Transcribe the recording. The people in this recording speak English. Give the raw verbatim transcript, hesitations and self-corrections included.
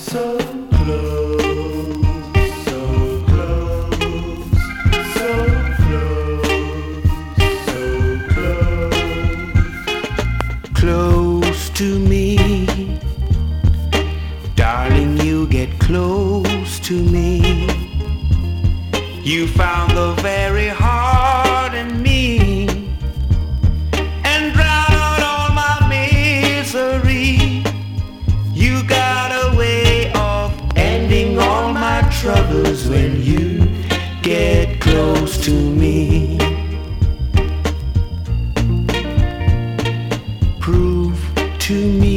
so close, so close, so close, so close, close to me. Darling, you get close to me. You found the very heart in me and drown out all my misery. You got a way of ending all my troubles when you get close to me. Prove to me